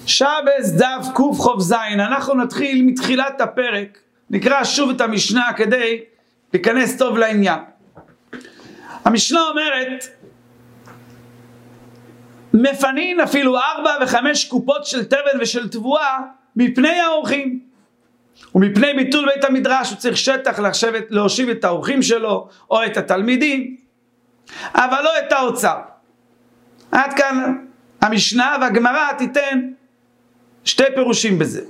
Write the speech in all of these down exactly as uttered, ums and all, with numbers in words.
שבס דף קוף חוב זין. אנחנו נתחיל מתחילת הפרק, נקרא שוב את המשנה כדי להיכנס טוב לעניין. המשנה אומרת, מפנין אפילו ארבע וחמש קופות של תבן ושל תבואה מפני האורחים, ומפני ביטול בית המדרש הוא צריך שטח לשבת, להושיב את האורחים שלו או את התלמידים, אבל לא את האוצר. עד כאן המשנה, והגמרא תיתן שתי פירושים בזה.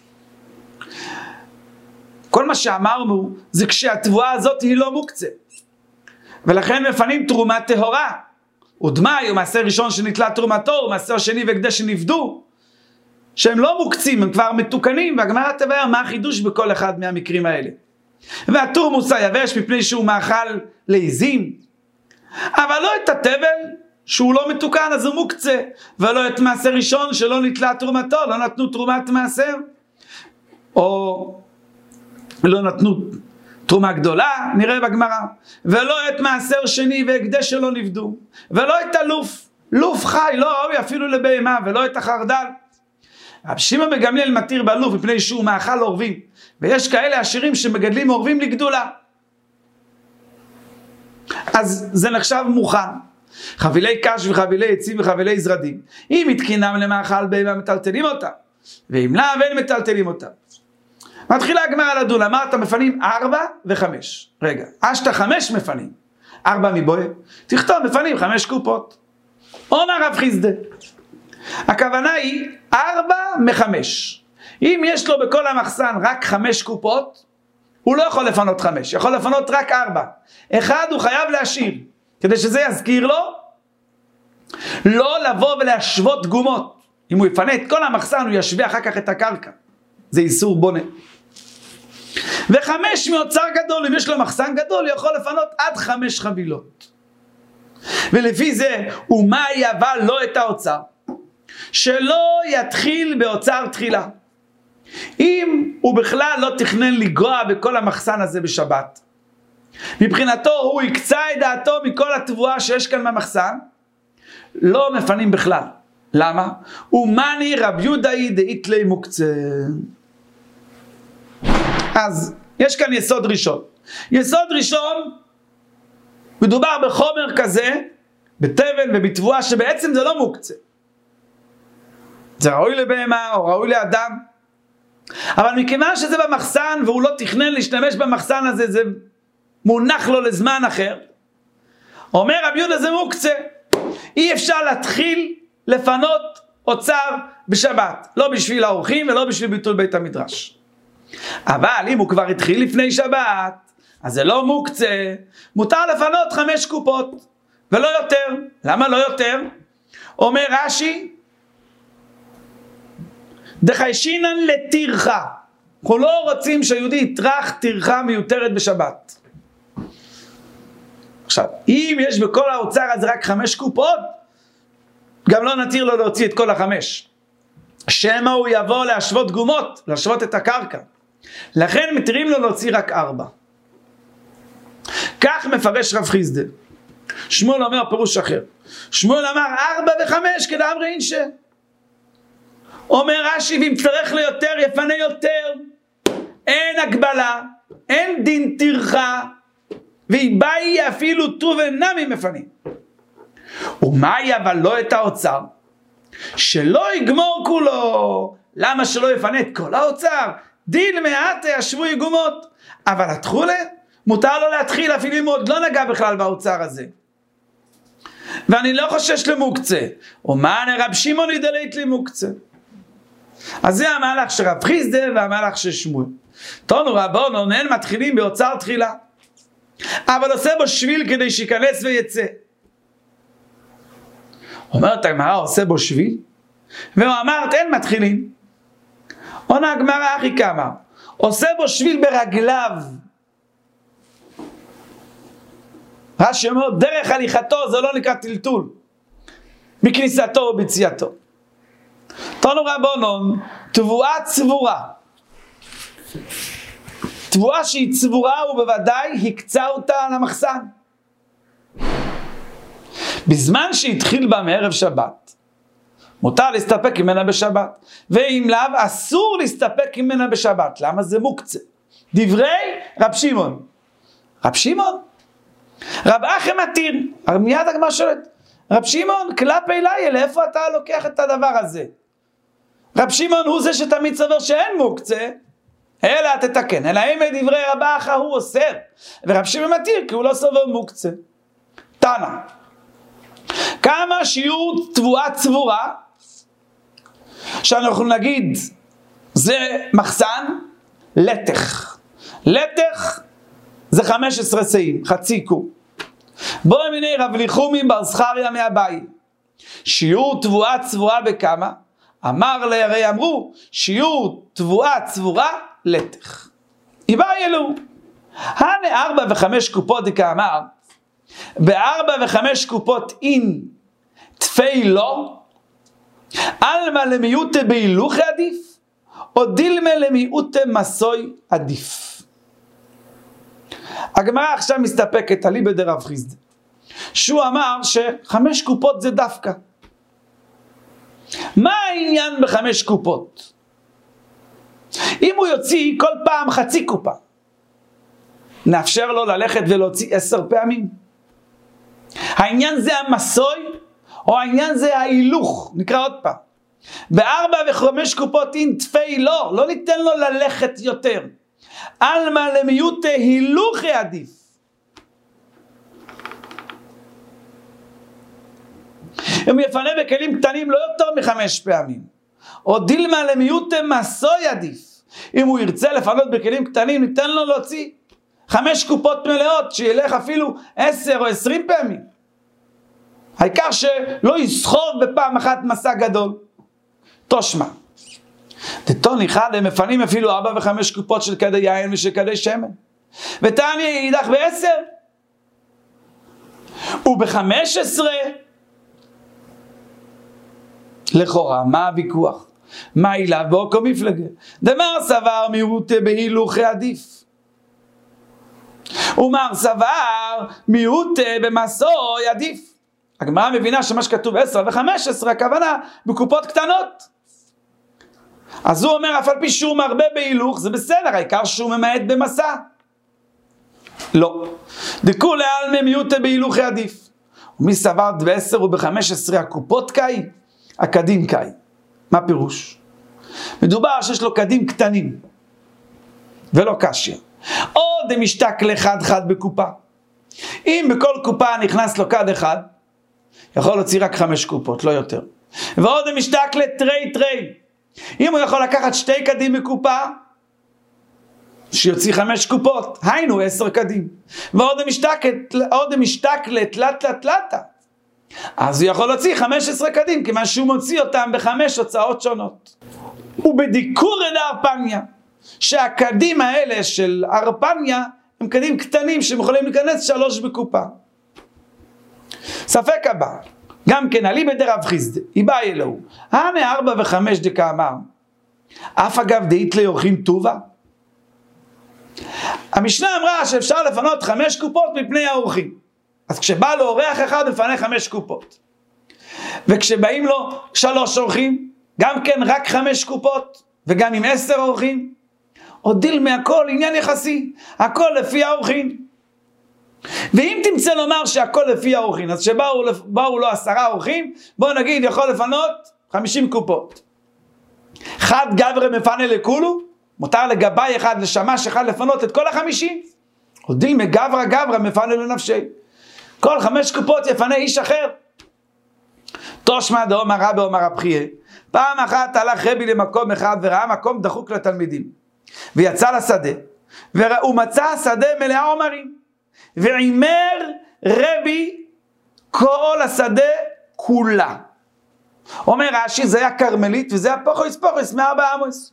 כל מה שאמרנו זה כשהתבואה הזאת היא לא מוקצה, ולכן מפנים תרומה טהורה. ודמאי הוא מעשה ראשון שנתלה תרומתו, ומעשה השני והקדש שנפדו, שהם לא מוקצים, הם כבר מתוקנים, והגמרא תבאר מה החידוש בכל אחד מהמקרים האלה. והתורמוס היבש מפני שהוא מאכל לעיזים, אבל לא את התבל שהוא לא מתוקן אז הוא מוקצה, ולא את מעשה ראשון שלא נתלה תרומתו, לא נתנו תרומת מעשר, או לא נתנו תרומה גדולה, נראה בגמרא, ולא את מעשר שני והקדש שלא נפדו, ולא את הלוף, לוף חי, לא ראוי אפילו לבהמה, ולא את החרדל. רב שמעון בן גמליאל מתיר בלוף מפני שהוא מאכל עורבים, ויש כאלה עשירים שמגדלים עורבים לגדולה, אז זה נחשב מוכן. חבילי קש וחבילי עצים וחבילי זרדים, אם התקינם למאכל בהמה מטלטלים אותה, ואם לאו אין מטלטלים אותה. מתחילה הגמרא לדון, אמרת מפנים ארבע וחמש. רגע, אשת חמש מפנים, ארבע מבואה, תכתוב מפנים חמש קופות. אומר רב חיסדא, הכוונה היא ארבע מחמש. אם יש לו בכל המחסן רק חמש קופות, הוא לא יכול לפנות חמש, יכול לפנות רק ארבע. אחד הוא חייב להשאיר, כדי שזה יזכיר לו, לא לבוא ולהשוות גומות. אם הוא יפנה את כל המחסן, הוא ישווה אחר כך את הקרקע. זה איסור בונה. וחמש מאוצר גדול, אם יש לו מחסן גדול, יכול לפנות עד חמש חבילות. ולפי זה, ומה יבא לא את האוצר? שלא יתחיל באוצר תחילה. אם הוא בכלל לא תכנן לגוע בכל המחסן הזה בשבת, מבחינתו הוא יקצה את דעתו מכל התבואה שיש כאן במחסן, לא מפנים בכלל. למה? ומני רב יהודאי דאיתלי מוקצה. אז יש כאן יסוד ראשון. יסוד ראשון, מדובר בחומר כזה, בתבן ובתבואה שבעצם זה לא מוקצה. זה ראוי לבהמה או ראוי לאדם. אבל מכיוון שזה במחסן והוא לא תכנן להשתמש במחסן הזה, זה מונח לו לזמן אחר. אומר רב יהודה זה מוקצה. אי אפשר להתחיל לפנות אוצר בשבת. לא בשביל האורחים ולא בשביל ביטול בית המדרש. אבל אם הוא כבר התחיל לפני שבת, אז זה לא מוקצה. מותר לפנות חמש קופות. ולא יותר. למה לא יותר? אומר רש"י, דחיישינן לטרחה. אנחנו לא רוצים שהיהודי יטרח טרחה מיותרת בשבת. עכשיו, אם יש בכל האוצר הזה רק חמש קופות, גם לא נתיר לו להוציא את כל החמש. שמא הוא יבוא להשוות גומות, להשוות את הקרקע. לכן מתירים לו להוציא רק ארבע. כך מפרש רב חיסדא. שמואל אומר פירוש אחר. שמואל אמר ארבע וחמש כדאמרי אינשא. אומר רש"י, ואם צריך ליותר יפנה יותר. אין הגבלה, אין דין טרחה, ויבאי אפילו טוב אינם מפנים. ומאי אבל לא את האוצר, שלא יגמור כולו. למה שלא יפנה את כל האוצר? דין מעט ישבו יגומות. אבל התחולה, מותר לו להתחיל אפילו אם עוד לא נגע בכלל באוצר הזה. ואני לא חושש למוקצה. ומה רב שמעון ידלית לי מוקצה. אז זה המהלך של רב חיסדא והמהלך של שמואל. תנו רבנו, אין מתחילים באוצר תחילה, אבל עושה בו שביל כדי שיכנס ויצא. אומרת הגמרא, עושה בו שביל? והוא אמרת, אין מתחילים. עונה הגמרא אחי כמה, עושה בו שביל ברגליו. רש"י אומר, דרך הליכתו זה לא נקרא טלטול, מכניסתו וביציאתו. תנו רבנון, תבואה צבורה. תבואה שהיא צבורה ובוודאי הקצה אותה על המחסן. בזמן שהתחיל בה מערב שבת, מותר להסתפק ממנה בשבת. ואם לאו, אסור להסתפק ממנה בשבת. למה? זה מוקצה. דברי רב שמעון. רב שמעון? רב אחי מתיר. מיד הגמרא שואלת, רב שמעון, כלפי לילה, לאיפה אתה לוקח את הדבר הזה? רב שמעון הוא זה שתמיד סובר שאין מוקצה, אלא תתקן, אלא אם דברי רבה אחא הוא אוסר, ורב שמעון מתיר כי הוא לא סובר מוקצה. תנא, כמה שיעור תבואה צבורה, שאנחנו נגיד, זה מחסן, לטח. לטח זה חמש עשרה סעים, חצי קוב. בוא מיני רב ליחומי בר זכריה מהבאי. שיעור תבואה צבורה בכמה? אמר לי, הרי אמרו, שיעור תבואה צבורה לטח. איבאי אלו. הנה ארבע וחמש קופות דקאמר, בארבע וחמש קופות אין תפי לא, אלמה למיעוטה בהילוך עדיף, או דילמה למיעוטה מסוי עדיף. הגמרא עכשיו מסתפקת על איבא דרב חיסדא, שהוא אמר שחמש קופות זה דווקא. מה העניין בחמש קופות? אם הוא יוציא כל פעם חצי קופה, נאפשר לו ללכת ולהוציא עשר פעמים? העניין זה המסוי, או העניין זה ההילוך? נקרא עוד פעם. בארבע וחמש קופות אין תפי לא, לא ניתן לו ללכת יותר. אלמה למיעוטה הילוך עדיף. אם יפנה בכלים קטנים לא יותר מחמש פעמים. או דילמה למיעוטה מסוי עדיף. אם הוא ירצה לפנות בכלים קטנים, ניתן לו להוציא חמש קופות מלאות, שילך אפילו עשר או עשרים פעמים. העיקר שלא יסחוב בפעם אחת מסע גדול. תושמע. דתון אחד הם מפנים אפילו ארבע וחמש קופות של כדי יין ושל כדי שמן. ותעני יידח בעשר. ובחמש עשרה. לכאורה, מה הוויכוח? מה אליו באוקו מפלגה? דמר סבר מיעוט בהילוך עדיף. ומר סבר מיעוט במסוי עדיף. הגמרא מבינה שמה שכתוב עשר וחמש עשרה, הכוונה בקופות קטנות. אז הוא אומר, אף על פי שהוא מרבה בהילוך, זה בסדר, העיקר שהוא ממעט במסע. לא. דכולי עלמא מיעוטה בהילוך עדיף. ומי סבר בעשר ובחמש עשרה הקופות קאי? הקדים קאי. מה פירוש? מדובר שיש לו קדים קטנים, ולא קשיא. עוד משתק לחד חד בקופה. אם בכל קופה נכנס לו קד אחד, יכול להוציא רק חמש קופות, לא יותר. ועוד משתק לתרי תרי. אם הוא יכול לקחת שתי קדים בקופה, שיוציא חמש קופות, היינו עשר קדים. ועוד משתק לתלת תלתה. אז הוא יכול להוציא חמש עשרה קדים, כיוון שהוא מוציא אותם בחמש הוצאות שונות. ובדיקור אל ארפניה, שהקדים האלה של ארפניה, הם קדים קטנים שהם יכולים להיכנס שלוש בקופה. ספק הבא, גם כן עלי בדרב חיסדא, איבאי אלוהו, הנה ארבע וחמש דקאמר, אף אגב דאית ליורחים טובה. המשנה אמרה שאפשר לפנות חמש קופות מפני האורחים. אז כשבא לו אורח אחד, מפנה חמש קופות. וכשבאים לו שלוש אורחים, גם כן רק חמש קופות, וגם עם עשר אורחים, הודיל מהכל עניין יחסי, הכל לפי האורחים. ואם תמצא לומר שהכל לפי האורחים, אז שבאו לו עשרה אורחים, בוא נגיד יכול לפנות חמישים קופות. חד גברה מפנה לכולו, מותר לגבי אחד לשמש אחד לפנות את כל החמישים. הודיל מגברה גברה מפנה לנפשי. כל חמש קופות יפנה איש אחר. תושמע דאמר רבי אומר רב חייא, פעם אחת הלך רבי למקום אחד וראה מקום דחוק לתלמידים, ויצא לשדה, והוא מצא השדה מלאה עומרים, ועימר רבי כל השדה כולה. אומר רש"י, זה היה קרמלית וזה היה פוחוס פוחוס מארבע עמוס.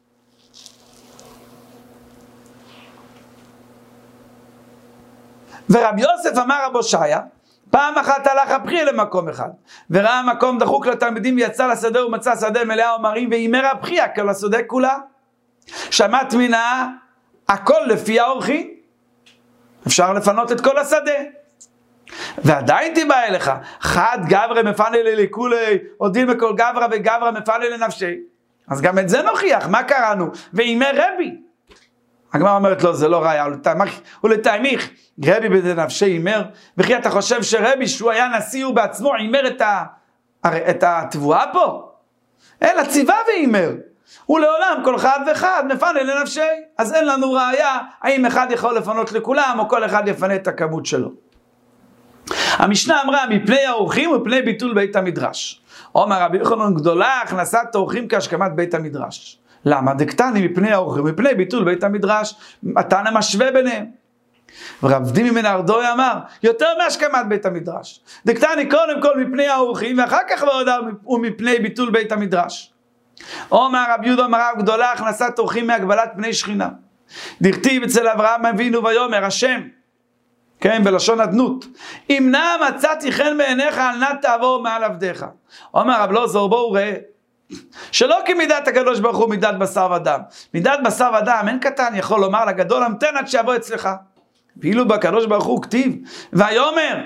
ורבי יוסף אמר רבו שיה, פעם אחת הלך רב חייא למקום אחד, וראה מקום דחוק לתלמידים ויצא לשדה ומצא שדה מלאה עומרים, ואימר רב חייא כל השדה כולה. שמעת מינה הכל לפי האורחים, אפשר לפנות את כל השדה. ועדיין תיבא אליך, חד גברא מפנה לי לכולי, הודיל מכל גברא וגברא מפנה לנפשי. אז גם את זה נוכיח, מה קראנו? ואימר רבי. הגמרא אומרת לו, זה לא ראיה, ולתאמיך, רבי בזה נפשי אימר, וכי אתה חושב שרבי, שהוא היה נשיא, הוא בעצמו אימר את, ה, את התבואה פה? אלא ציווה ואימר. ולעולם כל אחד ואחד מפנה לנפשי. אז אין לנו ראיה, האם אחד יכול לפנות לכולם, או כל אחד יפנה את הכמות שלו. המשנה אמרה, מפני האורחים ומפני ביטול בית המדרש. אומר רבי יוחנן גדולה, הכנסת האורחים כהשכמת בית המדרש. למה? דקטני מפני האורחים ומפני ביטול בית המדרש, מתן המשווה ביניהם. ורב דימי בן ארדוי אמר, יותר מהשכמת בית המדרש. דקטני קודם כל מפני האורחים, ואחר כך ועוד ומפני ביטול בית המדרש. אומר רבי יהודה אמרה גדולה, הכנסת אורחים מהגבלת פני שכינה. דכתיב אצל אברהם אבינו ויאמר השם, כן, בלשון אדנות, אם נא מצאתי חן בעיניך, אל נא תעבור מעל עבדיך. אומר רב אלעזר, בואו ראה, שלא כמידת הקדוש ברוך הוא מידת בשר ודם. מידת בשר ודם, אין קטן יכול לומר לגדול, המתן עד שיבוא אצלך. ואילו בקדוש ברוך הוא כתיב, ויאמר,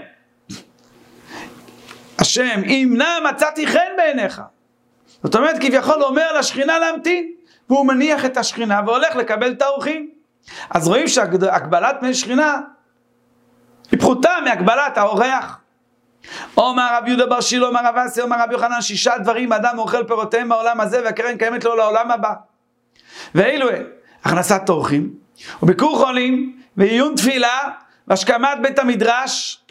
השם, אם נא מצאתי חן בעיניך. זאת אומרת, כביכול אומר לשכינה להמתין, והוא מניח את השכינה והולך לקבל את האורחים. אז רואים שהגבלת פני שכינה, היא פחותה מהגבלת האורח. אומר רב יהודה בר שילה, אומר רב אסי, אומר רב יוחנן, שישה דברים אדם אוכל פירותיהם בעולם הזה, והקרן קיימת לו לעולם הבא. ואילו הכנסת אורחים, וביקור חולים, ועיון תפילה, והשכמת בית המדרש,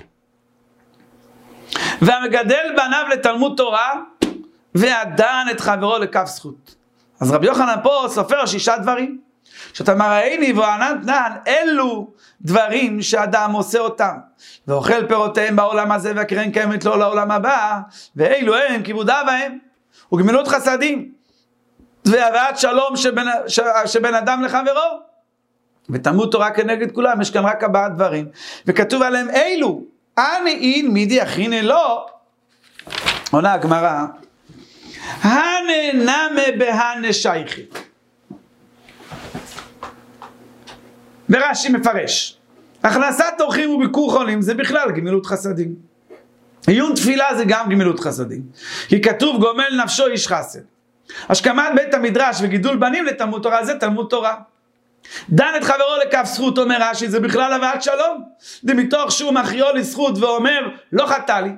והמגדל בניו לתלמוד תורה, והדן את חברו לכף זכות. אז רבי יוחנן פה סופר שישה דברים. שאתה מראיני ועננת נען, אלו דברים שאדם עושה אותם. ואוכל פירותיהם בעולם הזה, והקרן קיימת לו לעולם הבא, ואלו הם כיבוד אב והם, וגמילות חסדים, והבאת שלום שבין, ש, שבין אדם לחברו. ותלמוד תורה כנגד כולם, יש כאן רק ארבעה דברים. וכתוב עליהם אלו, אני אין מידי הכיני לו. עונה הגמרא, הננמה בהנשייכי. ורש"י מפרש, הכנסת אורחים וביקור חולים זה בכלל גמילות חסדים. עיון תפילה זה גם גמילות חסדים. כי כתוב גומל נפשו איש חסד. השכמת בית המדרש וגידול בנים לתלמוד תורה זה תלמוד תורה. דן את חברו לכף זכות, אומר רש"י, זה בכלל הבאת שלום. זה מתוך שהוא מכריעו לזכות ואומר, לא חטא לי.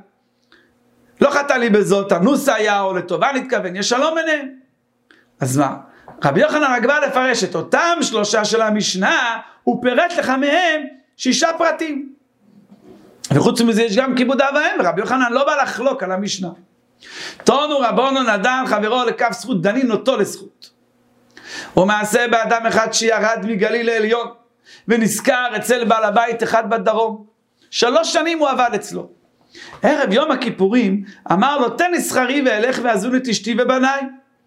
לא חטא לי בזאת, אנוס היה או לטובה נתכוון, יש שלום ביניהם. אז מה? רבי יוחנן רק בא לפרש את אותם שלושה של המשנה, הוא פירט לך מהם שישה פרטים. וחוץ מזה יש גם כיבוד אב ואם, ורבי יוחנן לא בא לחלוק על המשנה. תונו רבונו נדן חברו לכף זכות, דנין אותו לזכות. ומעשה באדם אחד שירד מגליל לעליון, ונזכר אצל בעל הבית אחד בדרום. שלוש שנים הוא עבד אצלו. ערב יום הכיפורים אמר לו, תן לי שכרי ואלך ואזון את אשתי ובניי.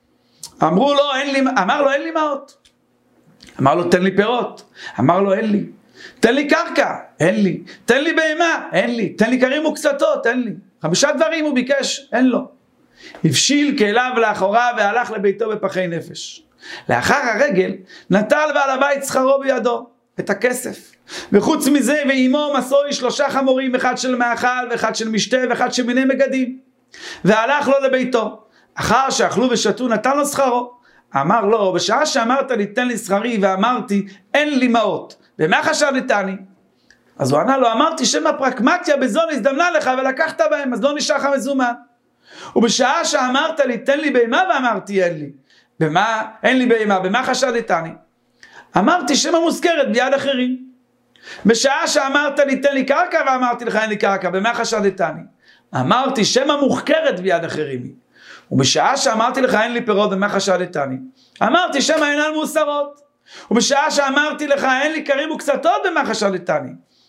אמרו לו, אין לי, אמר לו, אין לי מעות. אמר לו, תן לי פירות. אמר לו, אין לי. תן לי קרקע. אין לי. תן לי בהמה. אין לי. תן לי כרים וקצתות. אין לי. חמישה דברים הוא ביקש. אין לו. הבשיל כליו לאחורה והלך לביתו בפחי נפש. לאחר הרגל נטל בעל הבית שכרו בידו, את הכסף. וחוץ מזה ואימו מסוי שלושה חמורים, אחד של מאכל ואחד של משתה ואחד של מיני מגדים. והלך לו לביתו. אחר שאכלו ושתו נתן לו שכרו. אמר לו, בשעה שאמרת לי תן לי שכרי ואמרתי אין לי מעות, במה חשדתני? אז הוא ענה לו, אמרתי שמא פרקמטיה בזון הזדמנה לך ולקחת בהם, אז לא נשאר לך מזומן. ובשעה שאמרת לי תן לי בהמה ואמרתי אין לי, במה אין לי בהמה, במה חשדתני? אמרתי שמא מוזכרת ביד אחרים. בשעה שאמרת לי תן לי קרקע ואמרתי לך אין לי קרקע, במה חשדתני? אמרתי שמא מוחכרת ביד אחרים. ובשעה שאמרתי לך אין לי פירות במה חשדתני, אמרתי שמא אינן מוסרות. ובשעה שאמרתי לך אין לי כרים וקצתות במה חשדתני,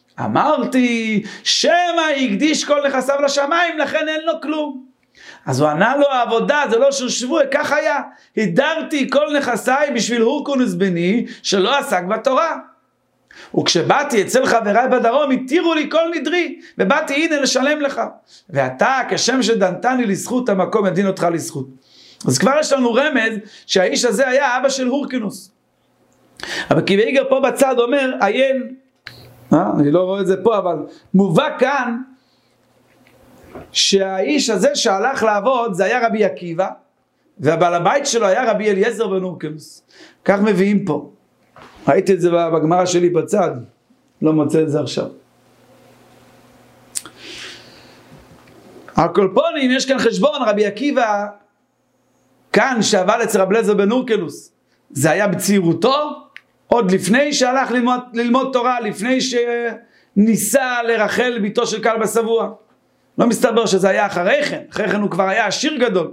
אמרתי שמא הקדיש כל נכסיו לשמיים לכן אין לו כלום. אז הוא ענה לו, העבודה זה לא של שבוע, כך היה, הידרתי כל נכסיי בשביל הורקונוס בני שלא עסק בתורה. וכשבאתי אצל חבריי בדרום, התירו לי כל נדרי, ובאתי הנה לשלם לך. ואתה, כשם שדנתני לזכות, המקום ידין אותך לזכות. אז כבר יש לנו רמז, שהאיש הזה היה אבא של הורקינוס. אבל קיבייגר פה בצד אומר, עיין, אה, אני לא רואה את זה פה, אבל מובא כאן, שהאיש הזה שהלך לעבוד זה היה רבי עקיבא, והבעל הבית שלו היה רבי אליעזר בן הורקנוס. כך מביאים פה. ראיתי את זה בגמרא שלי בצד, לא מוצא את זה עכשיו. הקולפונים, יש כאן חשבון, רבי עקיבא, כאן שעבד אצל רבי אליעזר בן הורקנוס, זה היה בצעירותו, עוד לפני שהלך ללמוד, ללמוד תורה, לפני שניסה לרחל ביתו של כלבא שבוע. לא מסתבר שזה היה אחרי כן, אחרי כן הוא כבר היה עשיר גדול.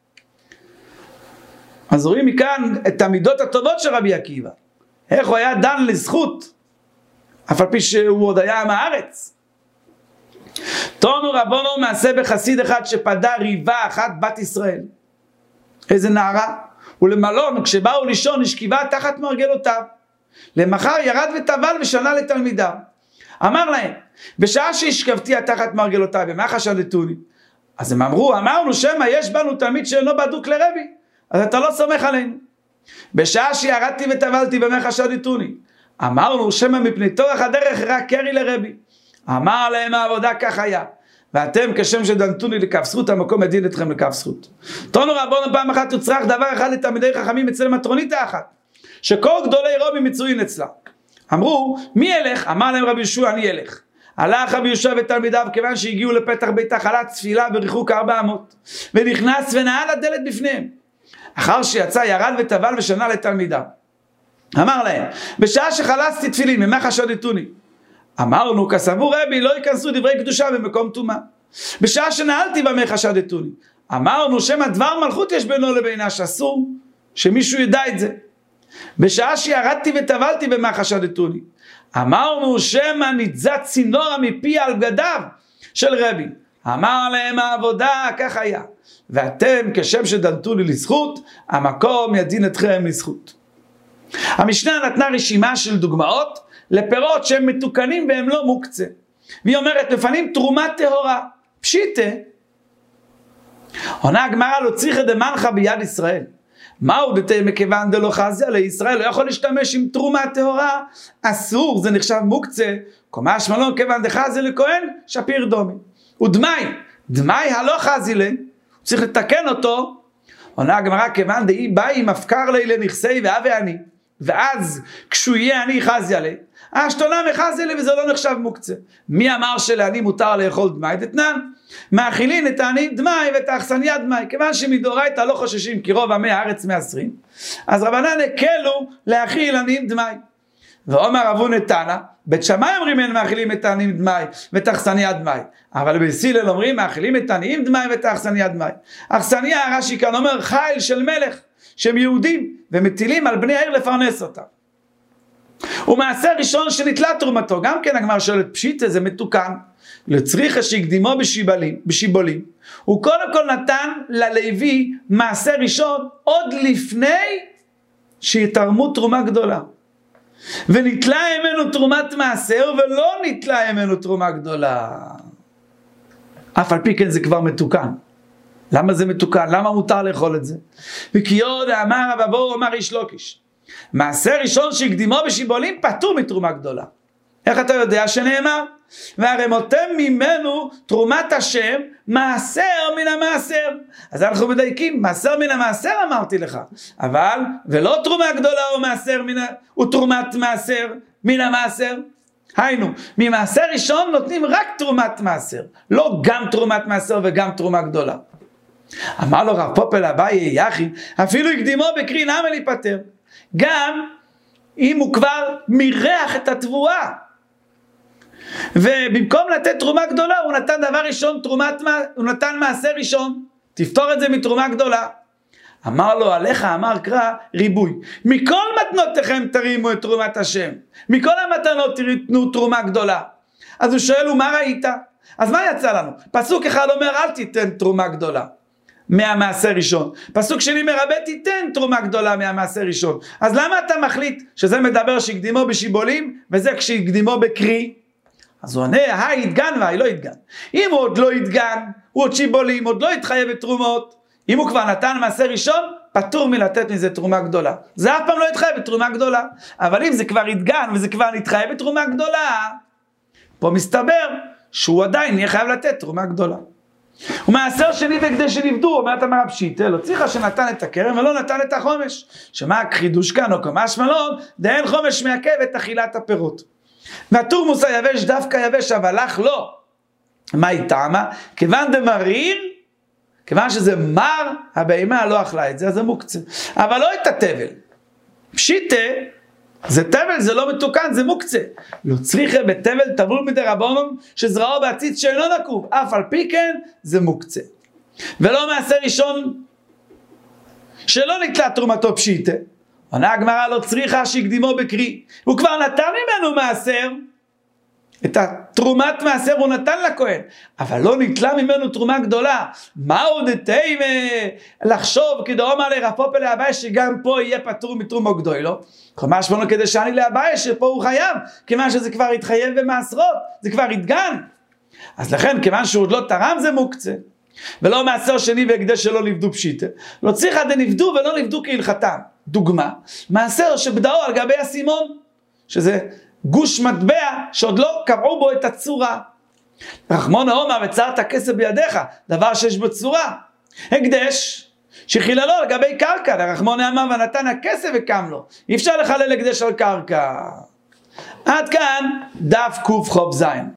אז רואים מכאן את המידות הטובות של רבי עקיבא. איך הוא היה דן לזכות, אף על פי שהוא עוד היה עם הארץ. תונו רבונו מעשה בחסיד אחד שפדה ריבה אחת בת ישראל. איזה נערה. ולמלון כשבאו לישון השכיבה תחת מרגלותיו. למחר ירד וטבל ושנה לתלמידיו. אמר להם, בשעה שהשכבתי תחת מרגלותיו, במה חשדתוני? אז הם אמרו, אמרנו שמה יש בנו תלמיד שאינו בדוק לרבי, אז אתה לא סומך עלינו. בשעה שירדתי וטבלתי, במה חשדתוני? אמרנו שמה מפני תורך הדרך רק קרי לרבי. אמר להם העבודה כך היה, ואתם כשם שדנתוני לכף זכות, המקום מדין אתכם לכף זכות. תונו רבונו פעם אחת הוצרך דבר אחד לתלמידי חכמים אצל מטרונית האחת, שכל גדולי רבי מצויים אצלה. אמרו, מי ילך? אמר להם רבי יהושע, אני ילך. הלך רבי יהושע ותלמידיו, כיוון שהגיעו לפתח ביתה, חלץ תפילה בריחוק ארבע אמות, ונכנס ונעל הדלת בפניהם. אחר שיצא ירד וטבל ושנה לתלמידיו. אמר להם, בשעה שחלצתי תפילין, ממה חשדתוני? אמרנו, כסבור רבי, לא ייכנסו דברי קדושה במקום טומאה. בשעה שנעלתי, במה חשדתוני? אמרנו, שמה דבר מלכות יש בינו לבינה, שאסור שמישהו ידע את זה. בשעה שירדתי וטבלתי, במה חשדתוני? אמרנו, שמה נתזת צינורה מפי על בגדיו של רבי. אמר להם העבודה, כך היה. ואתם כשם שדנתוני לזכות, המקום ידין אתכם לזכות. המשנה נתנה רשימה של דוגמאות לפירות שהם מתוקנים והם לא מוקצה. והיא אומרת, לפנים תרומה טהורה. פשיטה. עונה הגמרא לא צריכה דמנחה ביד ישראל. מהו דתי מכיוון דלא חזיה לישראל, לא יכול להשתמש עם תרומה טהורה, אסור, זה נחשב מוקצה, קומה שמלון כיוון דחזיה לכהן, שפיר דומי. ודמי, דמי הלא חזי לי, צריך לתקן אותו, עונה הגמרא כיוון דהי באי מפקר לי לנכסי ואבי אני, ואז כשהוא יהיה אני חזיה לי, השתונה מחזיה לי וזה לא נחשב מוקצה. מי אמר שלעני מותר לאכול דמי? דתנן, מאכילין את העני דמי ואת האכסניה דמי, כיוון שמדאורייתא לא חוששים כי רוב עמי הארץ מעשרים, אז רבנן הקלו להאכיל עניים דמי. ואומר רבו נתנא, בית שמאי אומרים אין מאכילים את העניים דמי ואת האכסניה דמי, אבל בבית הלל אומרים מאכילים את העניים דמי ואת האכסניה דמי. אכסניה, רש"י כאן אומר חיל של מלך שהם יהודים ומטילים על בני העיר לפרנס אותם. ומעשה ראשון שנתלה תרומתו, גם כן הגמרא שואלת פשיטה, זה מתוקן, לצריכה שהקדימו בשיבולים, בשיבולים. הוא קודם כל נתן ללוי מעשה ראשון עוד לפני שיתרמו תרומה גדולה. ונתלה ממנו תרומת מעשר ולא נתלה ממנו תרומה גדולה. אף על פי כן זה כבר מתוקן. למה זה מתוקן? למה מותר לאכול את זה? וכי עוד אמר רב אבוהו אמר איש לוקיש, מעשה ראשון שהקדימו בשיבולים פטור מתרומה גדולה. איך אתה יודע שנאמר? והרמותם ממנו תרומת השם מעשר מן המעשר. אז אנחנו מדייקים, מעשר מן המעשר אמרתי לך, אבל ולא תרומה גדולה או מעשר מן, הוא תרומת מעשר מן המעשר. היינו, ממעשר ראשון נותנים רק תרומת מעשר, לא גם תרומת מעשר וגם תרומה גדולה. אמר לו רב פופל אביי יחי, אפילו הקדימו בקרי נמי להיפטר, גם אם הוא כבר מירח את התבואה, ובמקום לתת תרומה גדולה הוא נתן דבר ראשון, תרומת, הוא נתן מעשה ראשון, תפתור את זה מתרומה גדולה. אמר לו עליך אמר קרא ריבוי, מכל מתנותיכם תרימו את תרומת השם, מכל המתנות תיתנו תרומה גדולה. אז הוא שואל הוא מה ראית? אז מה יצא לנו? פסוק אחד אומר אל תיתן תרומה גדולה מהמעשה ראשון, פסוק שני מרבה תיתן תרומה גדולה מהמעשה ראשון. אז למה אתה מחליט שזה מדבר שהקדימו בשיבולים וזה כשהקדימו בקרי? אז הוא עונה, היי יתגן והי לא יתגן. אם הוא עוד לא יתגן, הוא עוד שיבולים, עוד לא יתחייב את תרומות. אם הוא כבר נתן מעשה ראשון, פטור מלתת מזה תרומה גדולה. זה אף פעם לא יתחייב את תרומה גדולה. אבל אם זה כבר יתגן וזה כבר נתחייב את תרומה גדולה, פה מסתבר שהוא עדיין יהיה חייב לתת תרומה גדולה. ומעשר שני והקדש שנפדו, אומרת המרא פשיטא, לא צריכה שנתן את הכרם ולא נתן את החומש. שמה חידוש כאן או כמה שמלון, דאין חומש מעכב את אכילת הפירות. והתורמוס היבש דווקא יבש, אבל לך לא. מה היא טעמה? כיוון דמריר, כיוון שזה מר, הבהמה לא אכלה את זה, אז זה מוקצה. אבל לא את התבל. פשיטא, זה תבל, זה לא מתוקן, זה מוקצה. לא צריכה בתבל תבול מדי רבונון, שזרעו בעציץ שאינו נקוב, אף על פי כן, זה מוקצה. ולא מעשר ראשון, שלא נתלה תרומתו פשיטא. עונה הגמרא לא צריכה שיקדימו בקרי. הוא כבר נתן ממנו מעשר, את התרומת מעשר הוא נתן לכהן, אבל לא נתלה ממנו תרומה גדולה. מה עוד אתם לחשוב כדאומר לרפופא לאביי שגם פה יהיה פטור מתרומו גדולו? כלומר שמונו כדי שאני לאביי שפה הוא חייב, כיוון שזה כבר התחייב במעשרות, זה כבר התגן. אז לכן כיוון שהוא עוד לא תרם זה מוקצה. ולא מעשר שני והקדש שלא נפדו פשיטא. לא צריכה דנפדו ולא נפדו כהלכתם. דוגמה, מעשר שבדאו על גבי הסימון, שזה גוש מטבע שעוד לא קבעו בו את הצורה. רחמון האומר וצרת הכסף בידיך, דבר שיש בו צורה. הקדש שחיללו על גבי קרקע, לרחמון האומר ונתן הכסף וקם לו. אי אפשר לחלל הקדש על קרקע. עד כאן דף קוף חוב זין.